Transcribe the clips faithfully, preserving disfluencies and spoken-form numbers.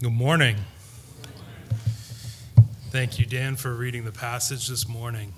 Good morning. Thank you, Dan, for reading the passage this morning.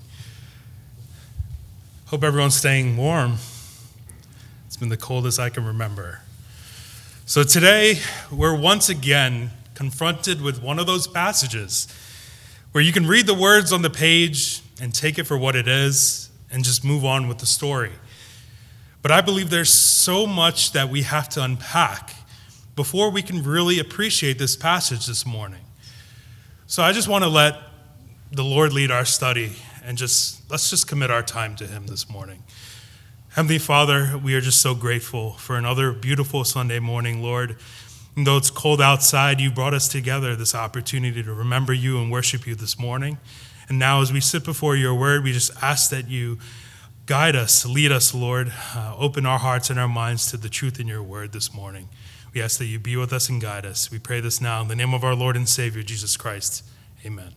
Hope everyone's staying warm. It's been the coldest I can remember. So today, we're once again confronted with one of those passages where you can read the words on the page and take it for what it is and just move on with the story. But I believe there's so much that we have to unpack before we can really appreciate this passage this morning. So I just want to let the Lord lead our study and just let's just commit our time to him this morning. Heavenly Father, we are just so grateful for another beautiful Sunday morning, Lord. And though it's cold outside, you brought us together this opportunity to remember you and worship you this morning. And now as we sit before your word, we just ask that you guide us, lead us, Lord. Uh, open our hearts and our minds to the truth in your word this morning. We ask that you be with us and guide us. We pray this now in the name of our Lord and Savior, Jesus Christ. Amen.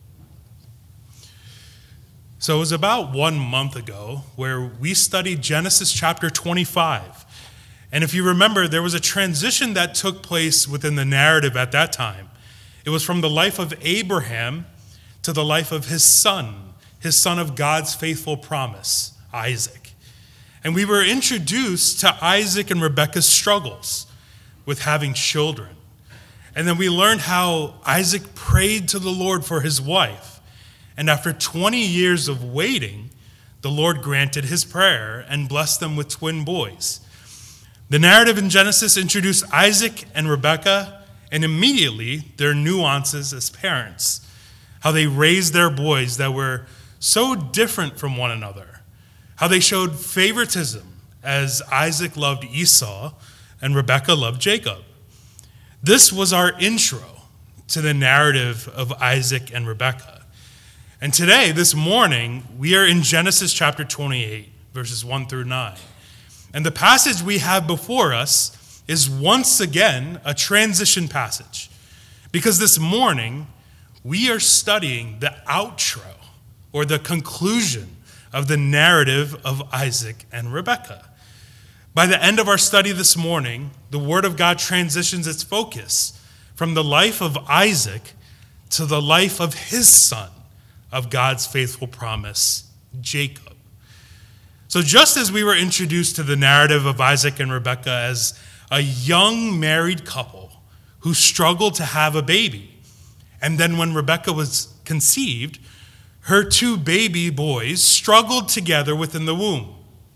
So it was about one month ago where we studied Genesis chapter twenty-five. And if you remember, there was a transition that took place within the narrative at that time. It was from the life of Abraham to the life of his son, his son of God's faithful promise, Isaac. And we were introduced to Isaac and Rebekah's struggles with having children. And then we learned how Isaac prayed to the Lord for his wife. And after twenty years of waiting, the Lord granted his prayer and blessed them with twin boys. The narrative in Genesis introduced Isaac and Rebekah and immediately their nuances as parents, how they raised their boys that were so different from one another, how they showed favoritism as Isaac loved Esau and Rebekah loved Jacob. This was our intro to the narrative of Isaac and Rebekah. And today, this morning, we are in Genesis chapter twenty-eight, verses one through nine. And the passage we have before us is once again a transition passage. Because this morning, we are studying the outro or the conclusion of the narrative of Isaac and Rebekah. By the end of our study this morning, the Word of God transitions its focus from the life of Isaac to the life of his son of God's faithful promise, Jacob. So just as we were introduced to the narrative of Isaac and Rebekah as a young married couple who struggled to have a baby, and then when Rebekah was conceived, her two baby boys struggled together within the womb.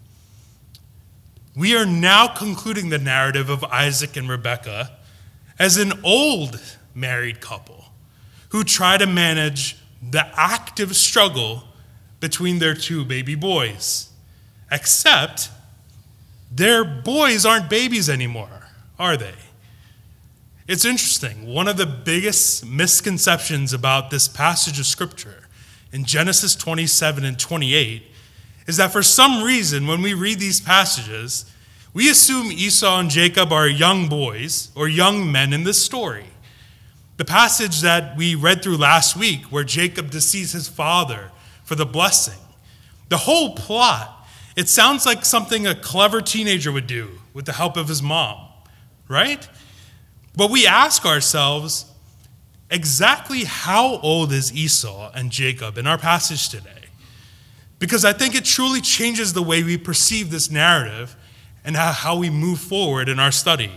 We are now concluding the narrative of Isaac and Rebekah as an old married couple who try to manage the active struggle between their two baby boys. Except their boys aren't babies anymore, are they? It's interesting. One of the biggest misconceptions about this passage of Scripture in Genesis twenty-seven and twenty-eight is that for some reason, when we read these passages, we assume Esau and Jacob are young boys or young men in this story. The passage that we read through last week where Jacob deceives his father for the blessing, the whole plot, it sounds like something a clever teenager would do with the help of his mom, right? But we ask ourselves, exactly how old is Esau and Jacob in our passage today? Because I think it truly changes the way we perceive this narrative and how we move forward in our study.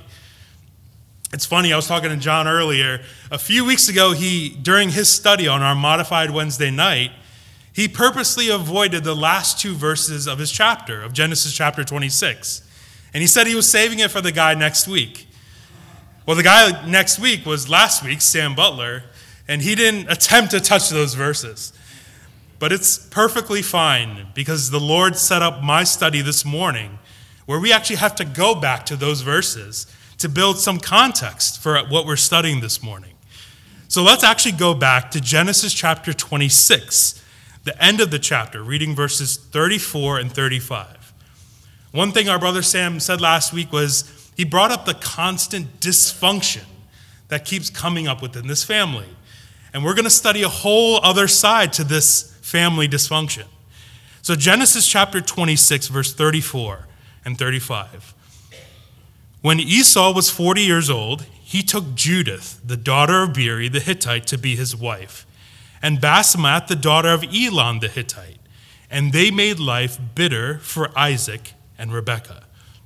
It's funny, I was talking to John earlier. A few weeks ago, he, during his study on our modified Wednesday night, he purposely avoided the last two verses of his chapter, of Genesis chapter twenty-six. And he said he was saving it for the guy next week. Well, the guy next week was last week, Sam Butler, and he didn't attempt to touch those verses. But it's perfectly fine because the Lord set up my study this morning where we actually have to go back to those verses to build some context for what we're studying this morning. So let's actually go back to Genesis chapter twenty-six, the end of the chapter, reading verses thirty-four and thirty-five. One thing our brother Sam said last week was he brought up the constant dysfunction that keeps coming up within this family. And we're going to study a whole other side to this family dysfunction. So Genesis chapter twenty-six, verse thirty-four and thirty-five. When Esau was forty years old, he took Judith, the daughter of Beeri the Hittite, to be his wife, and Basemath, the daughter of Elon the Hittite, and they made life bitter for Isaac and Rebekah.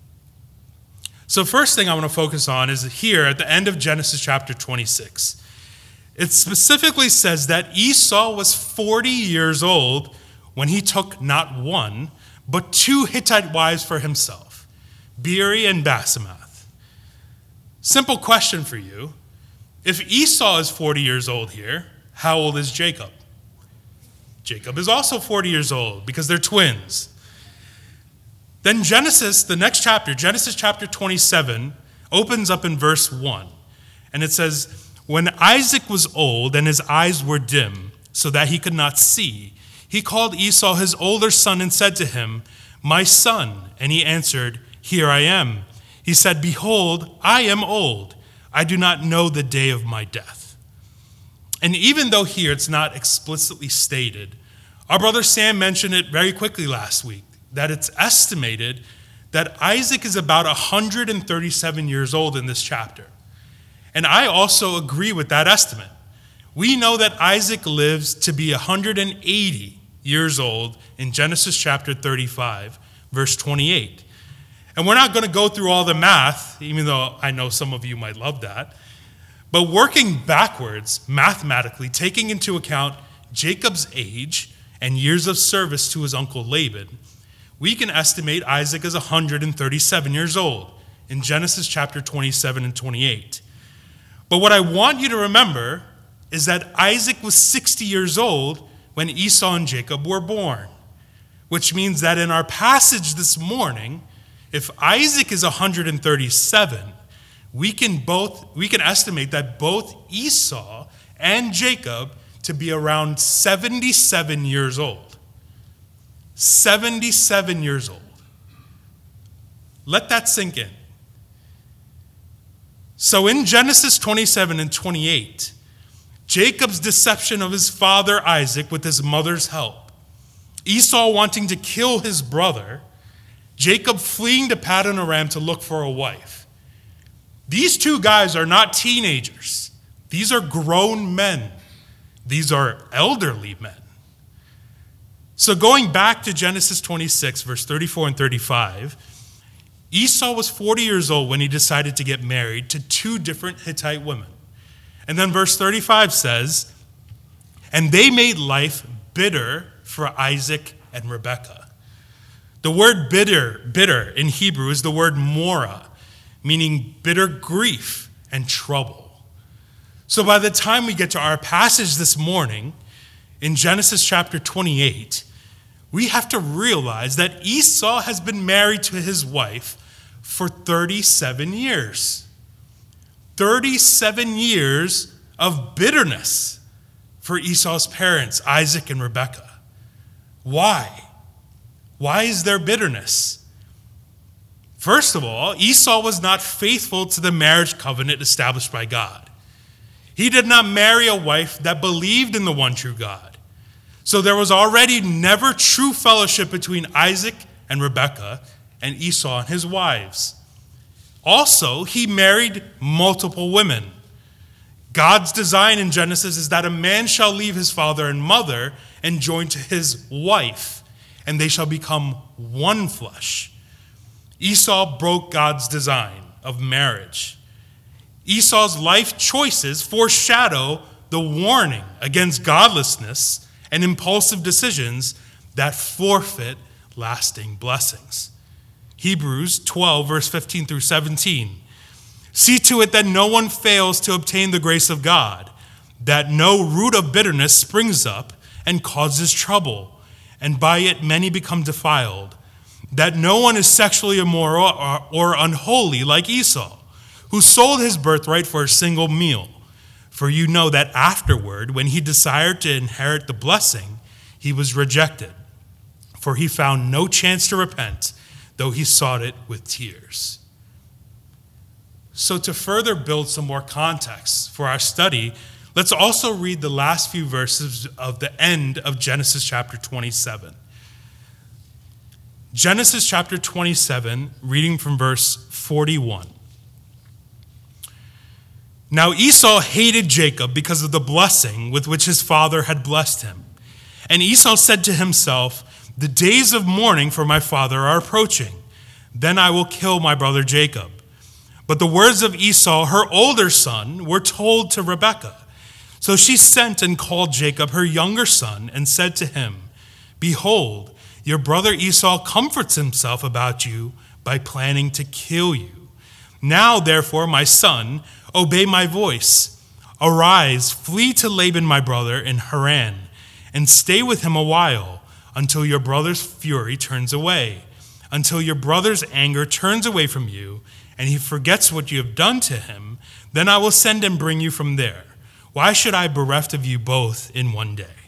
So first thing I want to focus on is here at the end of Genesis chapter twenty-six. It specifically says that Esau was forty years old when he took not one, but two Hittite wives for himself, Beeri and Basemath. Simple question for you. If Esau is forty years old here, how old is Jacob? Jacob is also forty years old because they're twins. Then Genesis, the next chapter, Genesis chapter twenty-seven, opens up in verse one. And it says, when Isaac was old and his eyes were dim, so that he could not see, he called Esau his older son and said to him, my son. And he answered, here I am. He said, behold, I am old. I do not know the day of my death. And even though here it's not explicitly stated, our brother Sam mentioned it very quickly last week, that it's estimated that Isaac is about one hundred thirty-seven years old in this chapter. And I also agree with that estimate. We know that Isaac lives to be one hundred eighty years old in Genesis chapter thirty-five, verse twenty-eight. And we're not going to go through all the math, even though I know some of you might love that. But working backwards, mathematically, taking into account Jacob's age and years of service to his uncle Laban, we can estimate Isaac as one hundred thirty-seven years old in Genesis chapter twenty-seven and twenty-eight. But what I want you to remember is that Isaac was sixty years old when Esau and Jacob were born, which means that in our passage this morning, if Isaac is one hundred thirty-seven, we can both we can estimate that both Esau and Jacob to be around seventy-seven years old. seventy-seven years old. Let that sink in. So in Genesis twenty-seven and twenty-eight, Jacob's deception of his father Isaac with his mother's help, Esau wanting to kill his brother, Jacob fleeing to Paddan Aram to look for a wife. These two guys are not teenagers. These are grown men. These are elderly men. So going back to Genesis twenty-six, verse thirty-four and thirty-five, Esau was forty years old when he decided to get married to two different Hittite women. And then verse thirty-five says, and they made life bitter for Isaac and Rebekah. The word bitter, bitter in Hebrew is the word mora, meaning bitter grief and trouble. So by the time we get to our passage this morning, in Genesis chapter twenty-eight, we have to realize that Esau has been married to his wife for thirty-seven years. thirty-seven years of bitterness for Esau's parents, Isaac and Rebekah. Why? Why is there bitterness? First of all, Esau was not faithful to the marriage covenant established by God. He did not marry a wife that believed in the one true God. So there was already never true fellowship between Isaac and Rebekah and Esau and his wives. Also, he married multiple women. God's design in Genesis is that a man shall leave his father and mother and join to his wife, and they shall become one flesh. Esau broke God's design of marriage. Esau's life choices foreshadow the warning against godlessness and impulsive decisions that forfeit lasting blessings. Hebrews twelve, verse fifteen through seventeen. See to it that no one fails to obtain the grace of God, that no root of bitterness springs up and causes trouble, and by it many become defiled, that no one is sexually immoral or, or unholy like Esau, who sold his birthright for a single meal. For you know that afterward, when he desired to inherit the blessing, he was rejected, for he found no chance to repent, though he sought it with tears. So to further build some more context for our study, let's also read the last few verses of the end of Genesis chapter twenty-seven. Genesis chapter twenty-seven, reading from verse forty-one. Now Esau hated Jacob because of the blessing with which his father had blessed him. And Esau said to himself, "The days of mourning for my father are approaching. Then I will kill my brother Jacob." But the words of Esau, her older son, were told to Rebekah. So she sent and called Jacob, her younger son, and said to him, "Behold, your brother Esau comforts himself about you by planning to kill you. Now, therefore, my son, obey my voice. Arise, flee to Laban my brother in Haran, and stay with him a while until your brother's fury turns away, until your brother's anger turns away from you, and he forgets what you have done to him. Then I will send and bring you from there. Why should I bereft of you both in one day?"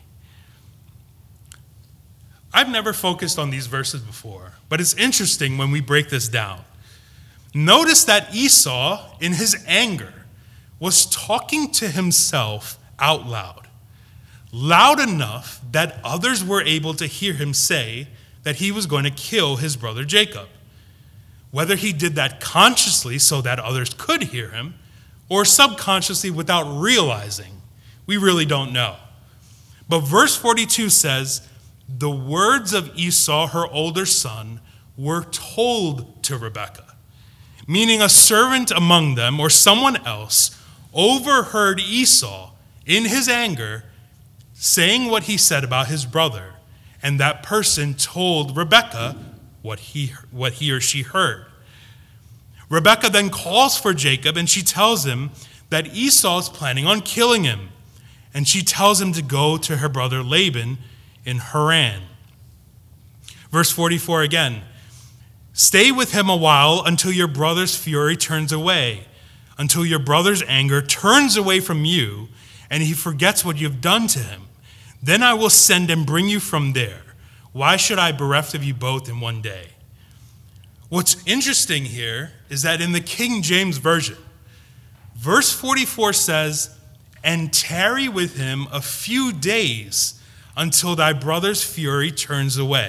I've never focused on these verses before, but it's interesting when we break this down. Notice that Esau, in his anger, was talking to himself out loud, loud enough that others were able to hear him say that he was going to kill his brother Jacob. Whether he did that consciously so that others could hear him, or subconsciously without realizing, we really don't know. But verse forty-two says, the words of Esau, her older son, were told to Rebekah, meaning a servant among them or someone else overheard Esau in his anger saying what he said about his brother, and that person told Rebekah what he, what he or she heard. Rebekah then calls for Jacob, and she tells him that Esau is planning on killing him, and she tells him to go to her brother Laban in Haran. Verse forty-four again, "Stay with him a while until your brother's fury turns away, until your brother's anger turns away from you, and he forgets what you have done to him. Then I will send and bring you from there. Why should I bereft of you both in one day?" What's interesting here is that in the King James Version, verse forty-four says, "And tarry with him a few days until thy brother's fury turns away."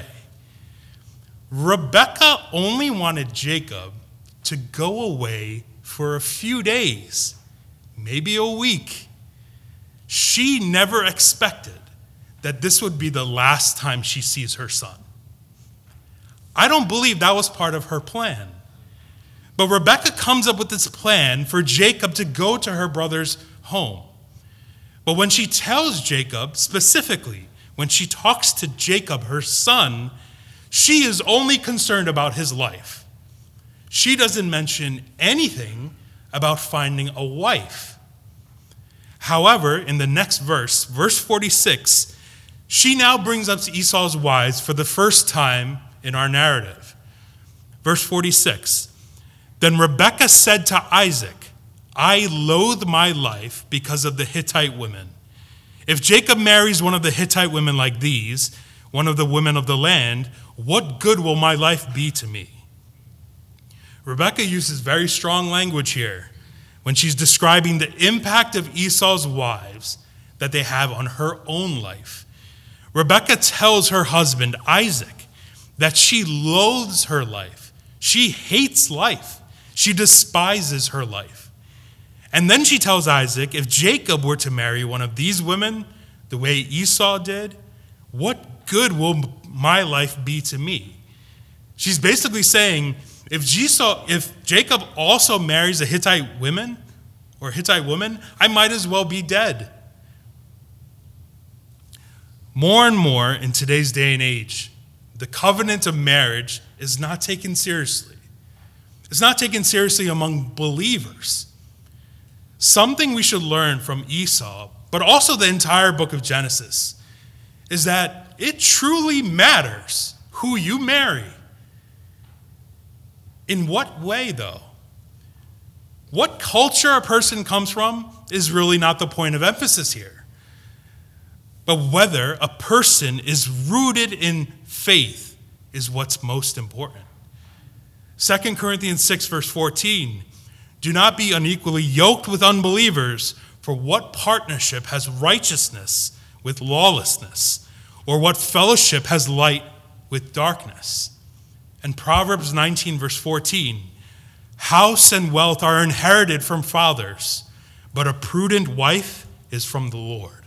Rebekah only wanted Jacob to go away for a few days, maybe a week. She never expected that this would be the last time she sees her son. I don't believe that was part of her plan. But Rebekah comes up with this plan for Jacob to go to her brother's home. But when she tells Jacob, specifically, when she talks to Jacob, her son, she is only concerned about his life. She doesn't mention anything about finding a wife. However, in the next verse, verse forty-six, she now brings up Esau's wives for the first time in our narrative. Verse forty-six, "Then Rebekah said to Isaac, I loathe my life because of the Hittite women. If Jacob marries one of the Hittite women like these, one of the women of the land, what good will my life be to me?" Rebekah uses very strong language here when she's describing the impact of Esau's wives that they have on her own life. Rebekah tells her husband, Isaac, that she loathes her life. She hates life. She despises her life. And then she tells Isaac, if Jacob were to marry one of these women the way Esau did, what good will my life be to me? She's basically saying, if, Esau, if Jacob also marries a Hittite woman or Hittite woman, I might as well be dead. More and more in today's day and age, the covenant of marriage is not taken seriously. It's not taken seriously among believers. Something we should learn from Esau, but also the entire book of Genesis, is that it truly matters who you marry. In what way, though? What culture a person comes from is really not the point of emphasis here. But whether a person is rooted in faith is what's most important. Second Corinthians six, verse fourteen, do not be unequally yoked with unbelievers, for what partnership has righteousness with lawlessness? Or what fellowship has light with darkness? And Proverbs nineteen, verse fourteen, house and wealth are inherited from fathers, but a prudent wife is from the Lord.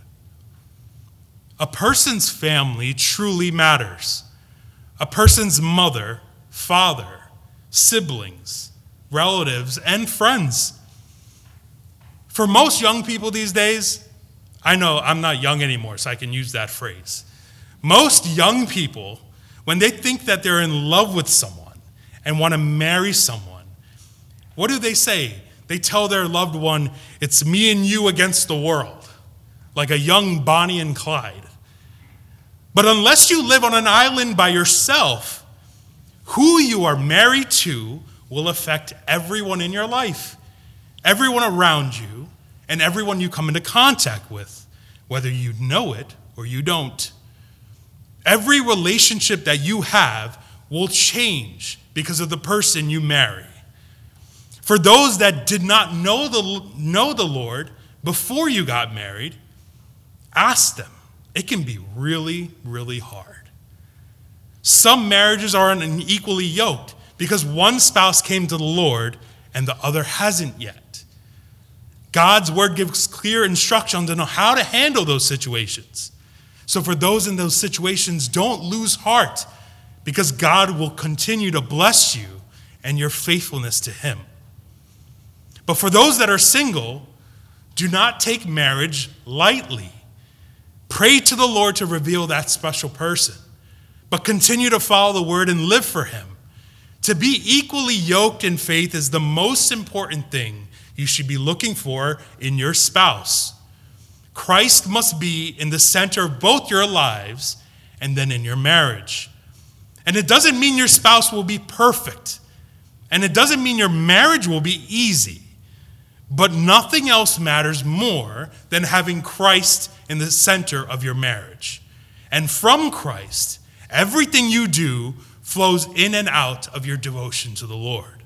A person's family truly matters. A person's mother, father, siblings, relatives, and friends. For most young people these days, I know I'm not young anymore, so I can use that phrase. Most young people, when they think that they're in love with someone and want to marry someone, what do they say? They tell their loved one, it's me and you against the world, like a young Bonnie and Clyde. But unless you live on an island by yourself, who you are married to will affect everyone in your life, everyone around you, and everyone you come into contact with, whether you know it or you don't. Every relationship that you have will change because of the person you marry. For those that did not know the, know the Lord before you got married, ask them. It can be really, really hard. Some marriages are unequally yoked because one spouse came to the Lord and the other hasn't yet. God's word gives clear instructions on how to handle those situations. So for those in those situations, don't lose heart, because God will continue to bless you and your faithfulness to him. But for those that are single, do not take marriage lightly. Pray to the Lord to reveal that special person, but continue to follow the word and live for him. To be equally yoked in faith is the most important thing you should be looking for in your spouse. Christ must be in the center of both your lives and then in your marriage. And it doesn't mean your spouse will be perfect. And it doesn't mean your marriage will be easy. But nothing else matters more than having Christ in the center of your marriage. And from Christ, everything you do flows in and out of your devotion to the Lord.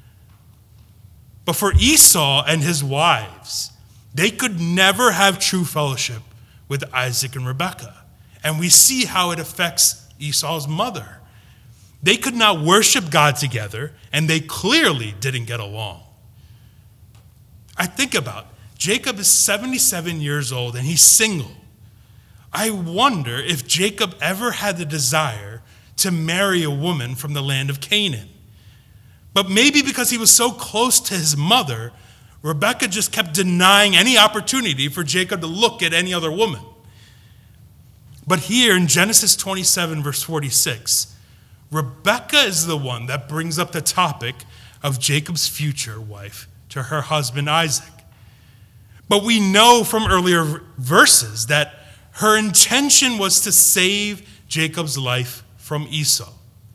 But for Esau and his wives, they could never have true fellowship with Isaac and Rebekah. And we see how it affects Esau's mother. They could not worship God together, and they clearly didn't get along. I think about Jacob is seventy-seven years old and he's single. I wonder if Jacob ever had the desire to marry a woman from the land of Canaan. But maybe because he was so close to his mother, Rebekah just kept denying any opportunity for Jacob to look at any other woman. But here in Genesis twenty-seven, verse forty-six, Rebekah is the one that brings up the topic of Jacob's future wife to her husband Isaac. But we know from earlier verses that her intention was to save Jacob's life from Esau.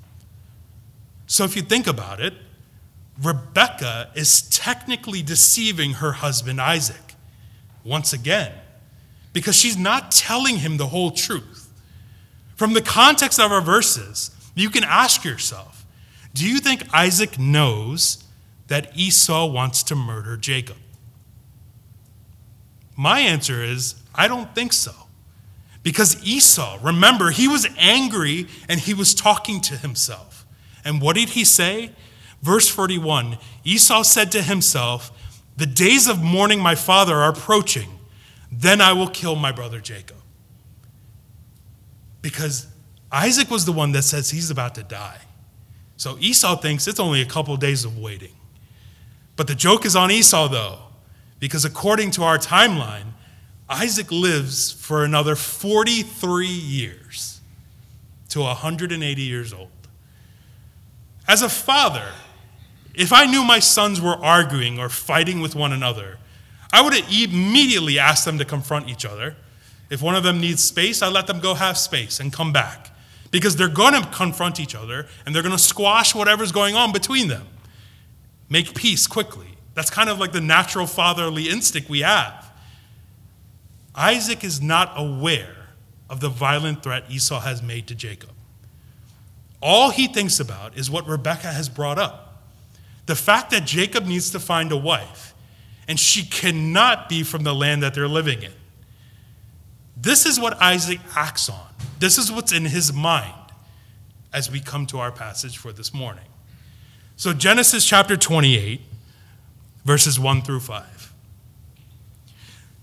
So if you think about it, Rebekah is technically deceiving her husband Isaac once again, because she's not telling him the whole truth. From the context of our verses, you can ask yourself, do you think Isaac knows that Esau wants to murder Jacob? My answer is, I don't think so. Because Esau, remember, he was angry and he was talking to himself. And what did he say? Verse forty-one, Esau said to himself, the days of mourning my father are approaching. Then I will kill my brother Jacob. Because Isaac was the one that says he's about to die. So Esau thinks it's only a couple days of waiting. But the joke is on Esau, though, because according to our timeline, Isaac lives for another forty-three years to one hundred eighty years old. As a father, if I knew my sons were arguing or fighting with one another, I would immediately ask them to confront each other. If one of them needs space, I let them go have space and come back, because they're going to confront each other and they're going to squash whatever's going on between them. Make peace quickly. That's kind of like the natural fatherly instinct we have. Isaac is not aware of the violent threat Esau has made to Jacob. All he thinks about is what Rebekah has brought up. The fact that Jacob needs to find a wife, and she cannot be from the land that they're living in. This is what Isaac acts on. This is what's in his mind as we come to our passage for this morning. So Genesis chapter twenty-eight, verses one through five.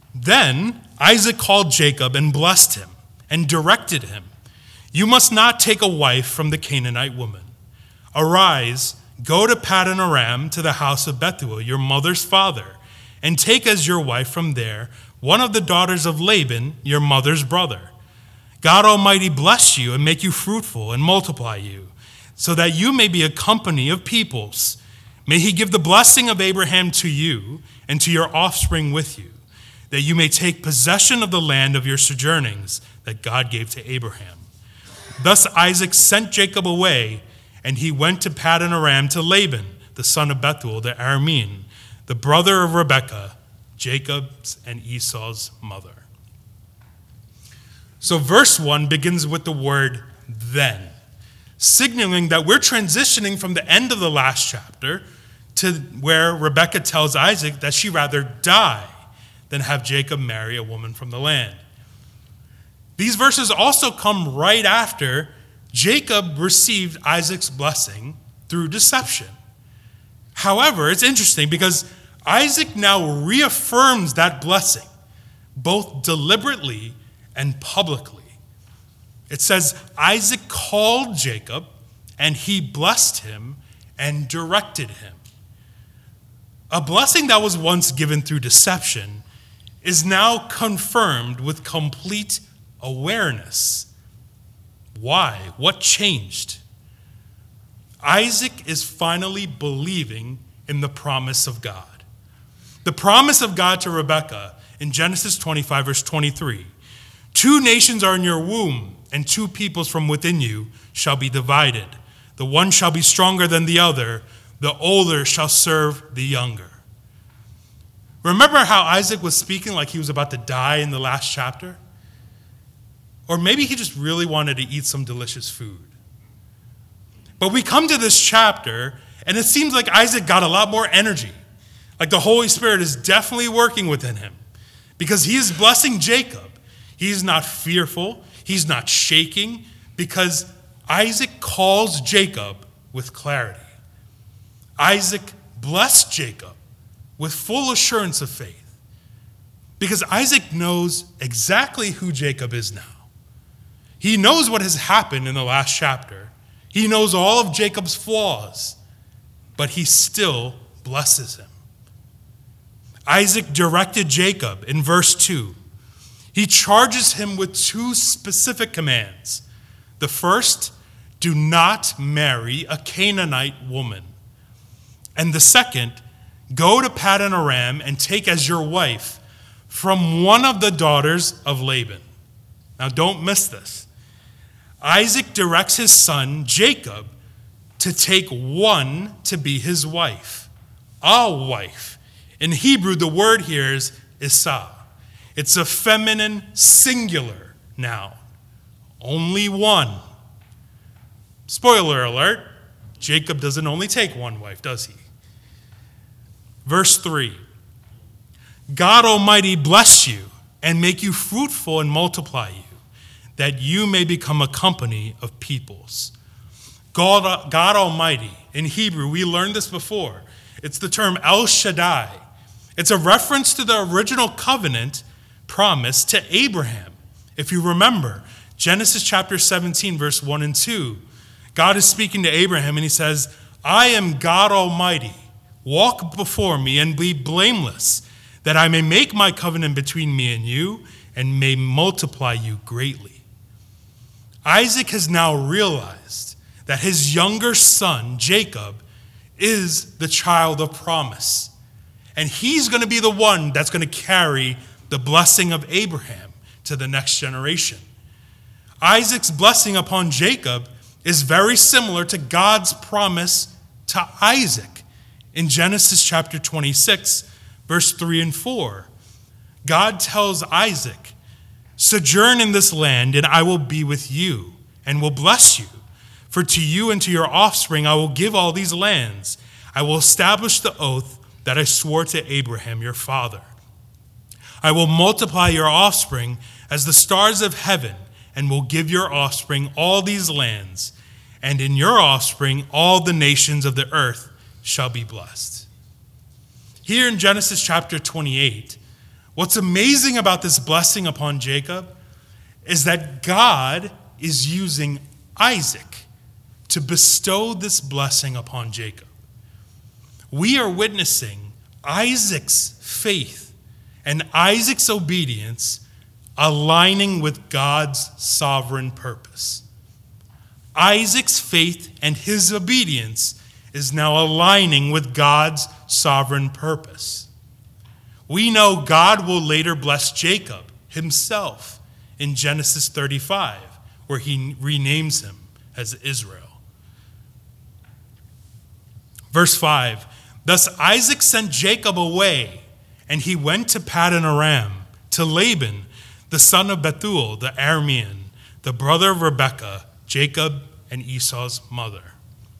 Then Isaac called Jacob and blessed him and directed him, "You must not take a wife from the Canaanite woman. Arise, go to Paddan Aram to the house of Bethuel, your mother's father, and take as your wife from there one of the daughters of Laban, your mother's brother. God Almighty bless you and make you fruitful and multiply you, so that you may be a company of peoples. May he give the blessing of Abraham to you and to your offspring with you, that you may take possession of the land of your sojournings that God gave to Abraham." Thus Isaac sent Jacob away, and he went to Paddan Aram to Laban, the son of Bethuel the Aramean, the brother of Rebekah, Jacob's and Esau's mother. So verse one begins with the word "then," signaling that we're transitioning from the end of the last chapter to where Rebekah tells Isaac that she'd rather die than have Jacob marry a woman from the land. These verses also come right after Jacob received Isaac's blessing through deception. However, it's interesting because Isaac now reaffirms that blessing, both deliberately and publicly. It says, Isaac called Jacob, and he blessed him and directed him. A blessing that was once given through deception is now confirmed with complete awareness. Why? What changed? Isaac is finally believing in the promise of God. The promise of God to Rebekah in Genesis twenty-five, verse twenty-three. "Two nations are in your womb, and two peoples from within you shall be divided. The one shall be stronger than the other. The older shall serve the younger." Remember how Isaac was speaking like he was about to die in the last chapter? Or maybe he just really wanted to eat some delicious food. But we come to this chapter, and it seems like Isaac got a lot more energy. Like the Holy Spirit is definitely working within him, because he is blessing Jacob. He's not fearful. He's not shaking, because Isaac calls Jacob with clarity. Isaac blessed Jacob with full assurance of faith, because Isaac knows exactly who Jacob is now. He knows what has happened in the last chapter. He knows all of Jacob's flaws, but he still blesses him. Isaac directed Jacob in verse two. He charges him with two specific commands. The first, do not marry a Canaanite woman. And the second, go to Paddan Aram and take as your wife from one of the daughters of Laban. Now don't miss this. Isaac directs his son Jacob to take one to be his wife, a wife. In Hebrew, the word here is Isah. It's a feminine singular noun. Only one. Spoiler alert, Jacob doesn't only take one wife, does he? Verse three, God Almighty bless you and make you fruitful and multiply you, that you may become a company of peoples. God, God Almighty, in Hebrew, we learned this before. It's the term El Shaddai. It's a reference to the original covenant promise to Abraham. If you remember, Genesis chapter seventeen, verse one and two, God is speaking to Abraham and he says, I am God Almighty. Walk before me and be blameless, that I may make my covenant between me and you and may multiply you greatly. Isaac has now realized that his younger son, Jacob, is the child of promise. And he's going to be the one that's going to carry the blessing of Abraham to the next generation. Isaac's blessing upon Jacob is very similar to God's promise to Isaac in Genesis chapter twenty-six, verse three and four. God tells Isaac, sojourn in this land, and I will be with you and will bless you. For to you and to your offspring I will give all these lands. I will establish the oath that I swore to Abraham your father. I will multiply your offspring as the stars of heaven, and will give your offspring all these lands, and in your offspring all the nations of the earth shall be blessed. Here in Genesis chapter twenty-eight, What's amazing about this blessing upon Jacob is that God is using Isaac to bestow this blessing upon Jacob. We are witnessing Isaac's faith and Isaac's obedience aligning with God's sovereign purpose. Isaac's faith and his obedience is now aligning with God's sovereign purpose. We know God will later bless Jacob himself in Genesis thirty-five, where he renames him as Israel. Verse five, thus Isaac sent Jacob away, and he went to Paddan Aram, to Laban, the son of Bethuel, the Aramean, the brother of Rebekah, Jacob and Esau's mother.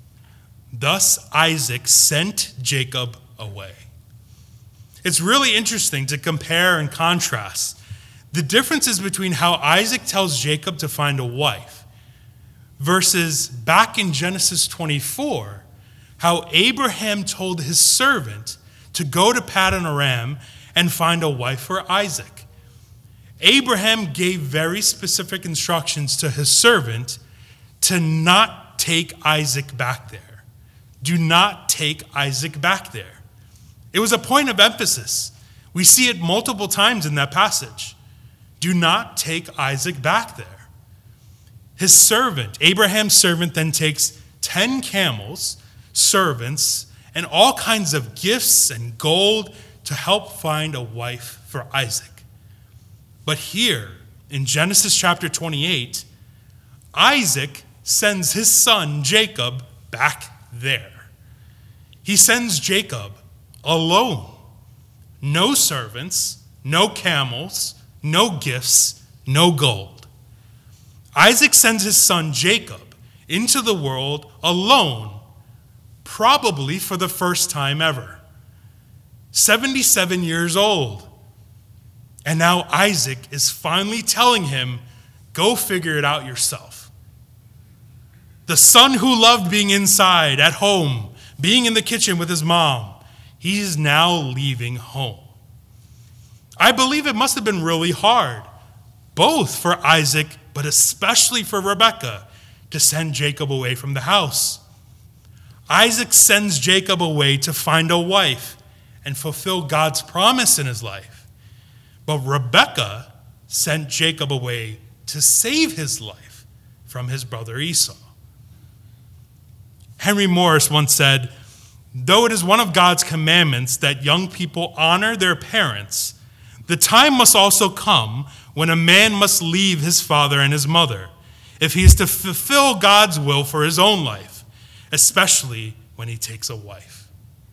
Thus Isaac sent Jacob away. It's really interesting to compare and contrast the differences between how Isaac tells Jacob to find a wife versus back in Genesis twenty-four, how Abraham told his servant to go to Paddan Aram and find a wife for Isaac. Abraham gave very specific instructions to his servant to not take Isaac back there. Do not take Isaac back there. It was a point of emphasis. We see it multiple times in that passage. Do not take Isaac back there. His servant, Abraham's servant, then takes ten camels, servants, and all kinds of gifts and gold to help find a wife for Isaac. But here, in Genesis chapter twenty-eight, Isaac sends his son Jacob back there. He sends Jacob alone. No servants, no camels, no gifts, no gold. Isaac sends his son Jacob into the world alone, probably for the first time ever. seventy-seven years old. And now Isaac is finally telling him, go figure it out yourself. The son who loved being inside, at home, being in the kitchen with his mom, he is now leaving home. I believe it must have been really hard, both for Isaac, but especially for Rebekah, to send Jacob away from the house. Isaac sends Jacob away to find a wife and fulfill God's promise in his life. But Rebekah sent Jacob away to save his life from his brother Esau. Henry Morris once said, though it is one of God's commandments that young people honor their parents, the time must also come when a man must leave his father and his mother if he is to fulfill God's will for his own life, especially when he takes a wife.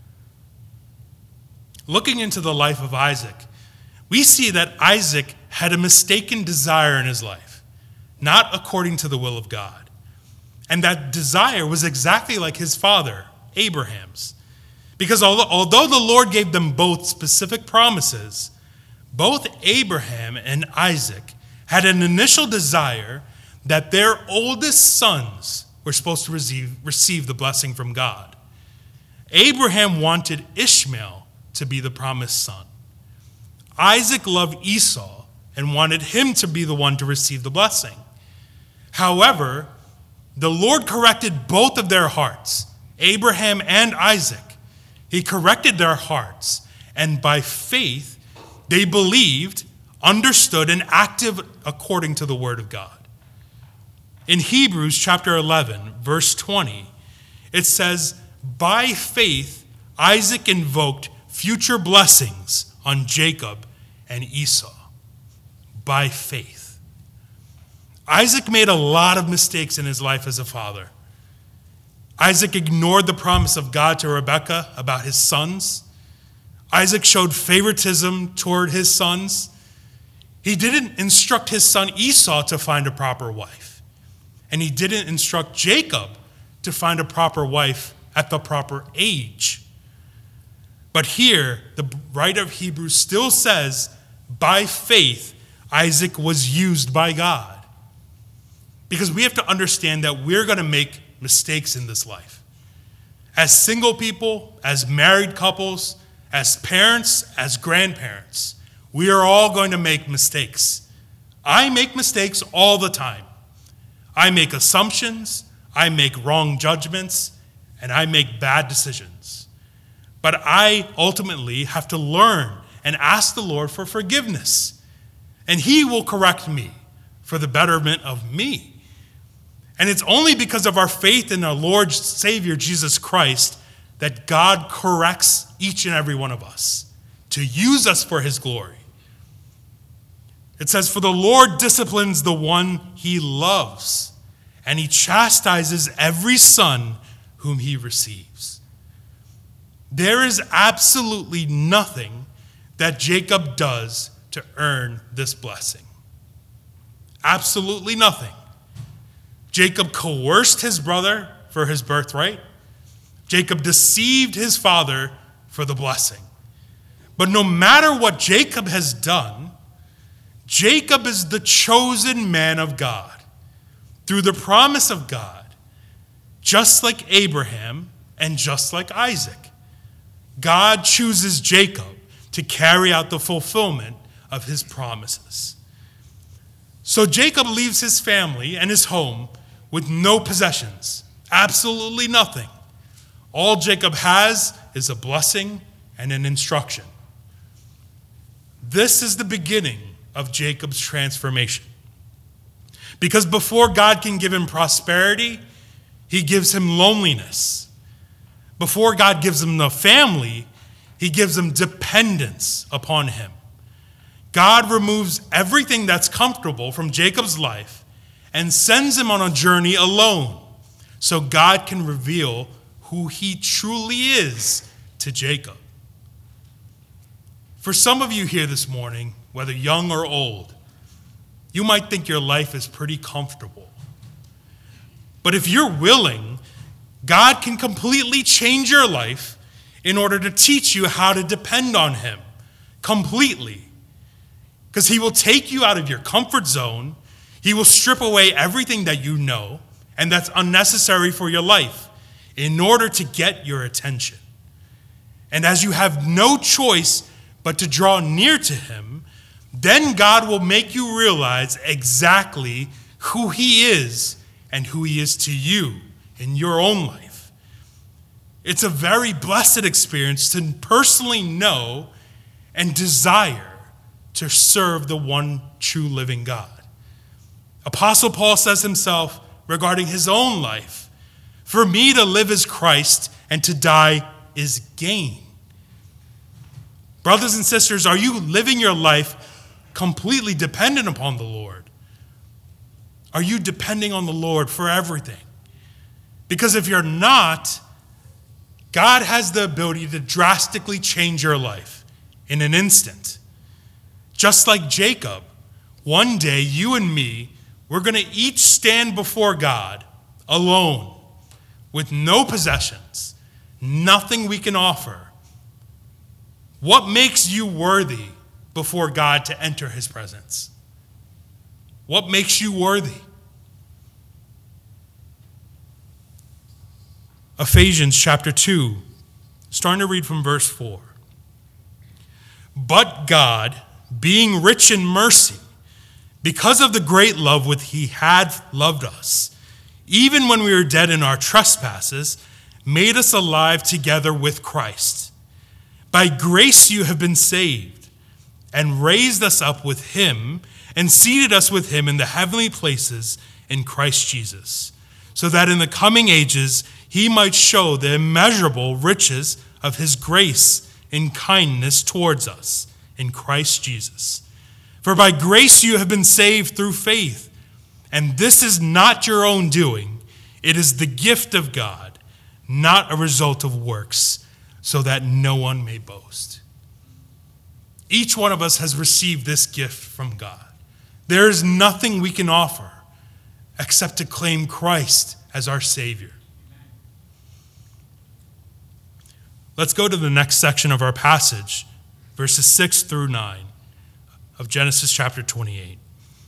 Looking into the life of Isaac, we see that Isaac had a mistaken desire in his life, not according to the will of God. And that desire was exactly like his father, Abraham's. Because although the Lord gave them both specific promises, both Abraham and Isaac had an initial desire that their oldest sons were supposed to receive, receive the blessing from God. Abraham wanted Ishmael to be the promised son. Isaac loved Esau and wanted him to be the one to receive the blessing. However, the Lord corrected both of their hearts, Abraham and Isaac. He corrected their hearts, and by faith, they believed, understood, and acted according to the word of God. In Hebrews chapter eleven, verse twenty, it says, by faith, Isaac invoked future blessings on Jacob and Esau. By faith. Isaac made a lot of mistakes in his life as a father. Isaac ignored the promise of God to Rebekah about his sons. Isaac showed favoritism toward his sons. He didn't instruct his son Esau to find a proper wife. And he didn't instruct Jacob to find a proper wife at the proper age. But here, the writer of Hebrews still says, by faith, Isaac was used by God. Because we have to understand that we're going to make mistakes in this life. As single people, as married couples, as parents, as grandparents, We are all going to make mistakes. I make mistakes all the time. I make assumptions, I make wrong judgments, and I make bad decisions. But I ultimately have to learn and ask the Lord for forgiveness. And he will correct me for the betterment of me. And it's only because of our faith in our Lord Savior Jesus Christ that God corrects each and every one of us to use us for his glory. It says, "For the Lord disciplines the one he loves, and he chastises every son whom he receives." There is absolutely nothing that Jacob does to earn this blessing. Absolutely nothing. Jacob coerced his brother for his birthright. Jacob deceived his father for the blessing. But no matter what Jacob has done, Jacob is the chosen man of God through the promise of God, just like Abraham and just like Isaac. God chooses Jacob to carry out the fulfillment of his promises. So Jacob leaves his family and his home with no possessions, absolutely nothing. All Jacob has is a blessing and an instruction. This is the beginning of Jacob's transformation. Because before God can give him prosperity, he gives him loneliness. Before God gives him the family, he gives him dependence upon him. God removes everything that's comfortable from Jacob's life and sends him on a journey alone so God can reveal who he truly is to Jacob. For some of you here this morning, whether young or old, you might think your life is pretty comfortable. But if you're willing, God can completely change your life in order to teach you how to depend on him completely. Because he will take you out of your comfort zone. He will strip away everything that you know and that's unnecessary for your life in order to get your attention. And as you have no choice but to draw near to him, then God will make you realize exactly who he is and who he is to you in your own life. It's a very blessed experience to personally know and desire to serve the one true living God. Apostle Paul says himself regarding his own life, "For me to live is Christ, and to die is gain." Brothers and sisters, are you living your life completely dependent upon the Lord? Are you depending on the Lord for everything? Because if you're not, God has the ability to drastically change your life in an instant. Just like Jacob, one day you and me, we're going to each stand before God alone with no possessions, nothing we can offer. What makes you worthy before God to enter his presence? What makes you worthy? Ephesians chapter two, starting to read from verse four. "But God, being rich in mercy, because of the great love with he had loved us, even when we were dead in our trespasses, made us alive together with Christ. By grace you have been saved, and raised us up with him, and seated us with him in the heavenly places in Christ Jesus, so that in the coming ages he might show the immeasurable riches of his grace in kindness towards us in Christ Jesus. For by grace you have been saved through faith, and this is not your own doing. It is the gift of God, not a result of works, so that no one may boast." Each one of us has received this gift from God. There is nothing we can offer except to claim Christ as our Savior. Let's go to the next section of our passage, verses six through nine of Genesis chapter twenty-eight.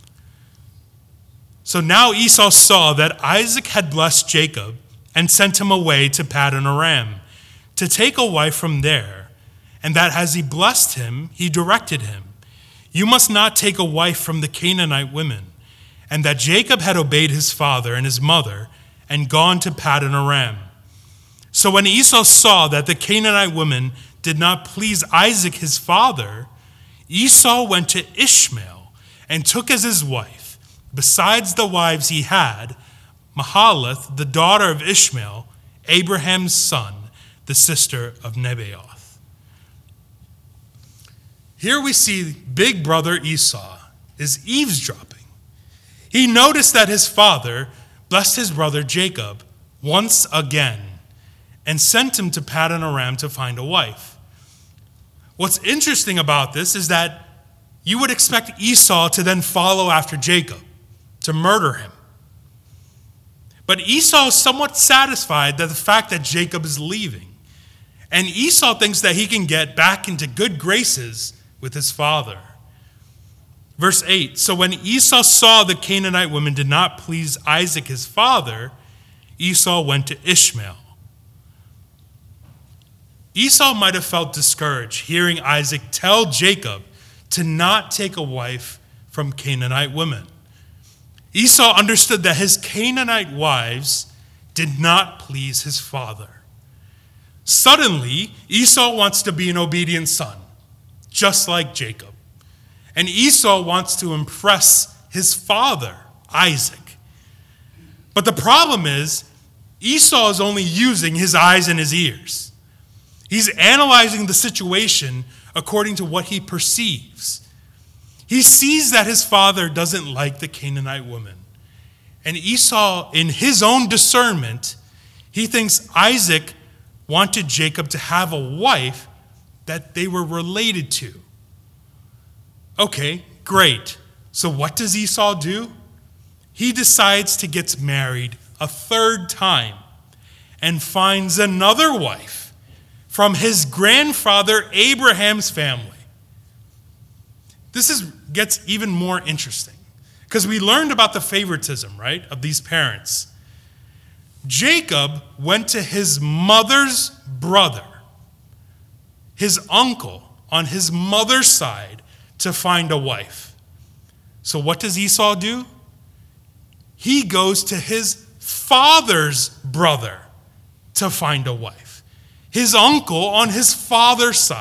"So now Esau saw that Isaac had blessed Jacob and sent him away to Paddan Aram to take a wife from there, and that as he blessed him, he directed him, "You must not take a wife from the Canaanite women," and that Jacob had obeyed his father and his mother and gone to Paddan Aram. So when Esau saw that the Canaanite women did not please Isaac his father, Esau went to Ishmael and took as his wife, besides the wives he had, Mahalath, the daughter of Ishmael, Abraham's son, the sister of Nebaioth. Here we see big brother Esau is eavesdropping. He noticed that his father blessed his brother Jacob once again and sent him to Paddan Aram to find a wife. What's interesting about this is that you would expect Esau to then follow after Jacob, to murder him. But Esau is somewhat satisfied that the fact that Jacob is leaving. And Esau thinks that he can get back into good graces with his father. Verse eight, so when Esau saw the Canaanite women did not please Isaac his father, Esau went to Ishmael. Esau might have felt discouraged hearing Isaac tell Jacob to not take a wife from Canaanite women. Esau understood that his Canaanite wives did not please his father. Suddenly, Esau wants to be an obedient son, just like Jacob. And Esau wants to impress his father, Isaac. But the problem is, Esau is only using his eyes and his ears. He's analyzing the situation according to what he perceives. He sees that his father doesn't like the Canaanite woman. And Esau, in his own discernment, he thinks Isaac wanted Jacob to have a wife that they were related to. Okay, great. So what does Esau do? He decides to get married a third time and finds another wife from his grandfather Abraham's family. This is, gets even more interesting because we learned about the favoritism, right, of these parents. Jacob went to his mother's brother, his uncle on his mother's side, to find a wife. So what does Esau do? He goes to his father's brother to find a wife. His uncle on his father's side.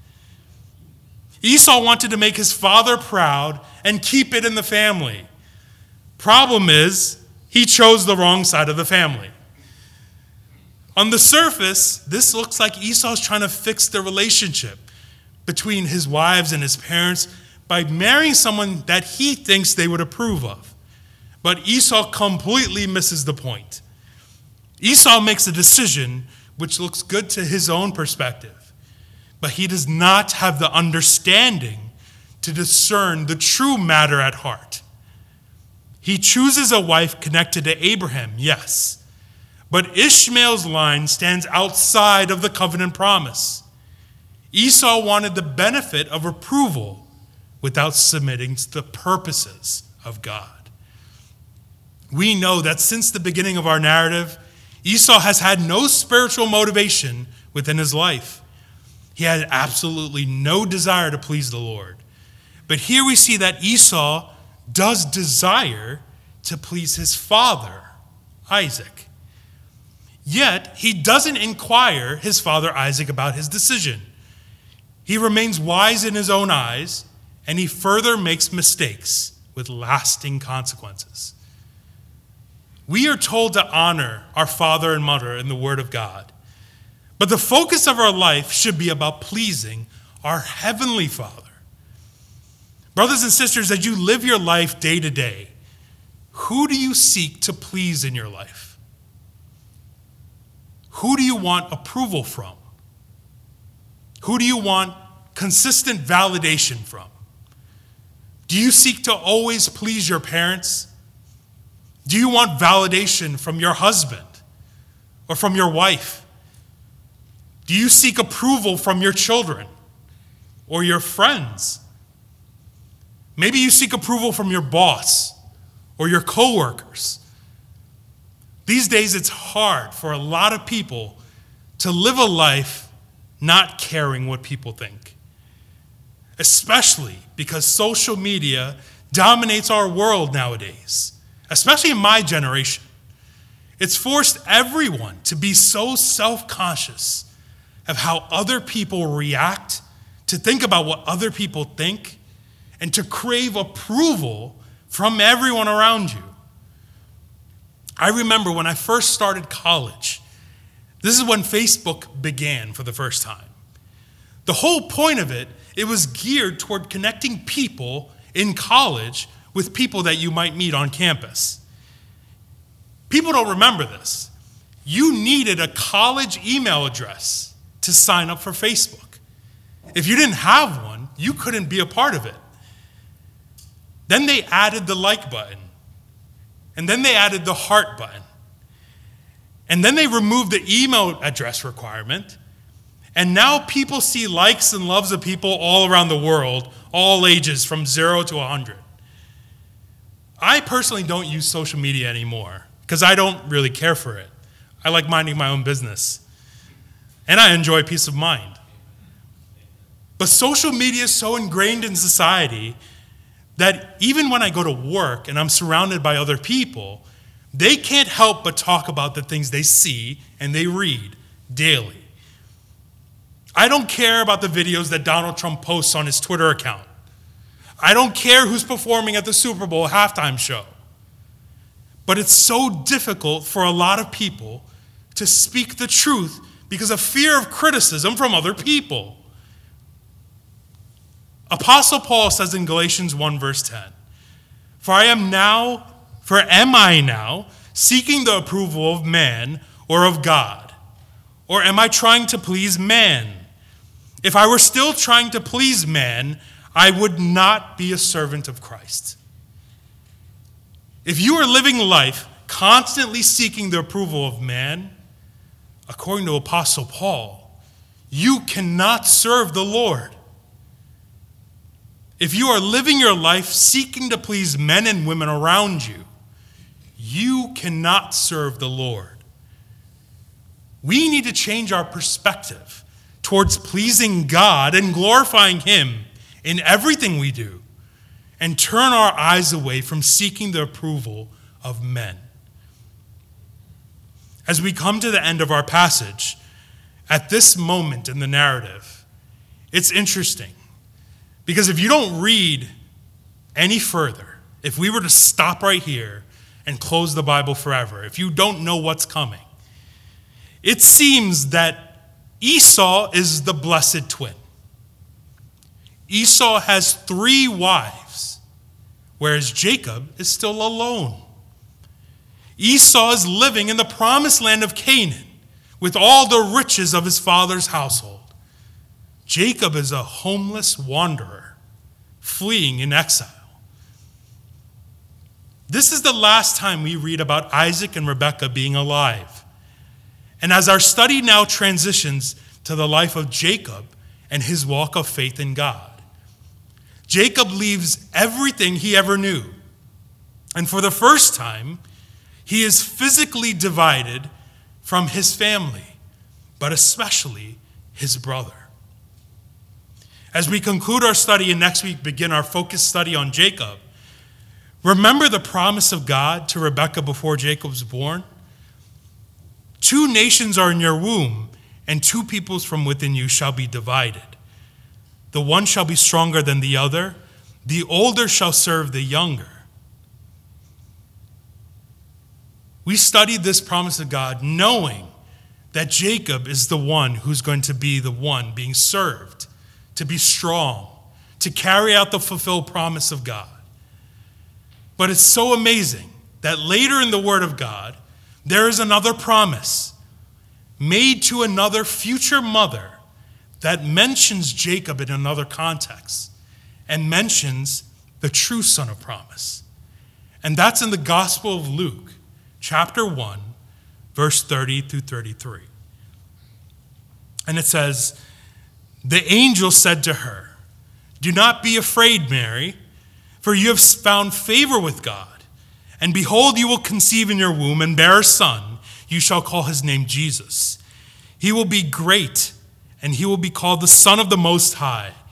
Esau wanted to make his father proud and keep it in the family. Problem is, he chose the wrong side of the family. On the surface, this looks like Esau's trying to fix the relationship between his wives and his parents by marrying someone that he thinks they would approve of. But Esau completely misses the point. Esau makes a decision which looks good to his own perspective, but he does not have the understanding to discern the true matter at heart. He chooses a wife connected to Abraham, yes, but Ishmael's line stands outside of the covenant promise. Esau wanted the benefit of approval without submitting to the purposes of God. We know that since the beginning of our narrative, Esau has had no spiritual motivation within his life. He had absolutely no desire to please the Lord. But here we see that Esau does desire to please his father, Isaac. Yet, he doesn't inquire his father Isaac about his decision. He remains wise in his own eyes, and he further makes mistakes with lasting consequences. We are told to honor our father and mother in the Word of God. But the focus of our life should be about pleasing our Heavenly Father. Brothers and sisters, as you live your life day to day, who do you seek to please in your life? Who do you want approval from? Who do you want consistent validation from? Do you seek to always please your parents? Do you want validation from your husband or from your wife? Do you seek approval from your children or your friends? Maybe you seek approval from your boss or your coworkers. These days, it's hard for a lot of people to live a life not caring what people think. especially because social media dominates our world nowadays, especially in my generation. It's forced everyone to be so self-conscious of how other people react, to think about what other people think, and to crave approval from everyone around you. I remember when I first started college, this is when Facebook began for the first time. The whole point of it, it was geared toward connecting people in college with people that you might meet on campus. People don't remember this. You needed a college email address to sign up for Facebook. If you didn't have one, you couldn't be a part of it. Then they added the like button. And then they added the heart button. And then they removed the email address requirement. And now people see likes and loves of people all around the world, all ages, from zero to one hundred. I personally don't use social media anymore because I don't really care for it. I like minding my own business. And I enjoy peace of mind. But social media is so ingrained in society that even when I go to work and I'm surrounded by other people, they can't help but talk about the things they see and they read daily. I don't care about the videos that Donald Trump posts on his Twitter account. I don't care who's performing at the Super Bowl halftime show. But it's so difficult for a lot of people to speak the truth because of fear of criticism from other people. Apostle Paul says in Galatians one verse ten, For I am now, for am I now seeking the approval of man or of God? Or am I trying to please man? If I were still trying to please man, I would not be a servant of Christ. If you are living life constantly seeking the approval of man, according to Apostle Paul, you cannot serve the Lord. If you are living your life seeking to please men and women around you, you cannot serve the Lord. We need to change our perspective towards pleasing God and glorifying Him in everything we do, and turn our eyes away from seeking the approval of men. As we come to the end of our passage, at this moment in the narrative, it's interesting. Because if you don't read any further, if we were to stop right here and close the Bible forever, if you don't know what's coming, it seems that Esau is the blessed twin. Esau has three wives, whereas Jacob is still alone. Esau is living in the promised land of Canaan with all the riches of his father's household. Jacob is a homeless wanderer, fleeing in exile. This is the last time we read about Isaac and Rebekah being alive. And as our study now transitions to the life of Jacob and his walk of faith in God, Jacob leaves everything he ever knew. And for the first time, he is physically divided from his family, but especially his brother. As we conclude our study and next week begin our focused study on Jacob, remember the promise of God to Rebekah before Jacob was born? Two nations are in your womb, and two peoples from within you shall be divided. The one shall be stronger than the other. The older shall serve the younger. We studied this promise of God knowing that Jacob is the one who's going to be the one being served, to be strong, to carry out the fulfilled promise of God. But it's so amazing that later in the Word of God, there is another promise made to another future mother that mentions Jacob in another context and mentions the true son of promise. And that's in the Gospel of Luke, chapter one, verse thirty through thirty-three. And it says, The angel said to her, Do not be afraid, Mary, for you have found favor with God. And behold, you will conceive in your womb and bear a son. You shall call his name Jesus. He will be great, and he will be called the Son of the Most High.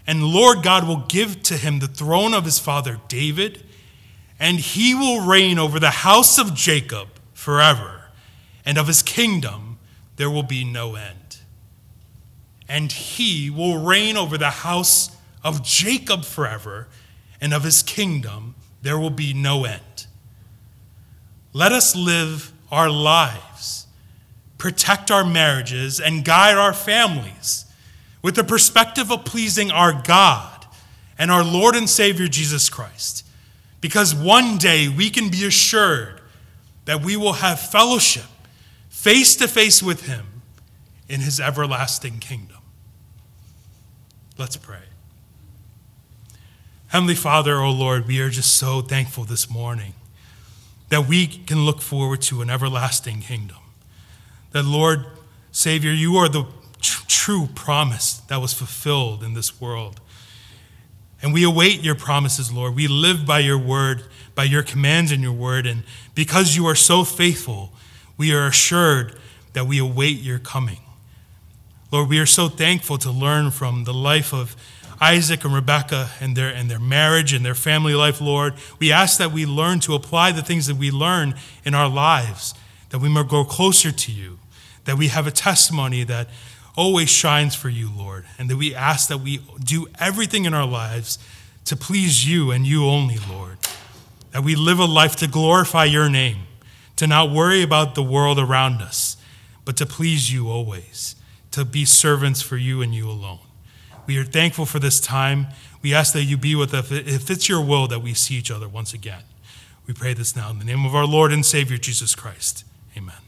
And Lord God will give to him the throne of his father David, and he will reign over the house of Jacob forever, and of his kingdom there will be no end. And he will reign over the house of Jacob forever, and of his kingdom there will be no end. Let us live our lives, protect our marriages, and guide our families with the perspective of pleasing our God and our Lord and Savior Jesus Christ. Because one day we can be assured that we will have fellowship face to face with him in his everlasting kingdom. Let's pray. Heavenly Father, O Lord, we are just so thankful this morning that we can look forward to an everlasting kingdom. That, Lord, Savior, you are the tr- true promise that was fulfilled in this world. And we await your promises, Lord. We live by your word, by your commands in your word. And because you are so faithful, we are assured that we await your coming. Lord, we are so thankful to learn from the life of Isaac and Rebekah and their, and their marriage and their family life, Lord. We ask that we learn to apply the things that we learn in our lives, that we may grow closer to you, that we have a testimony that always shines for you, Lord, and that we ask that we do everything in our lives to please you and you only, Lord, that we live a life to glorify your name, to not worry about the world around us, but to please you always, to be servants for you and you alone. We are thankful for this time. We ask that you be with us. If it's your will that we see each other once again. We pray this now in the name of our Lord and Savior, Jesus Christ. Amen.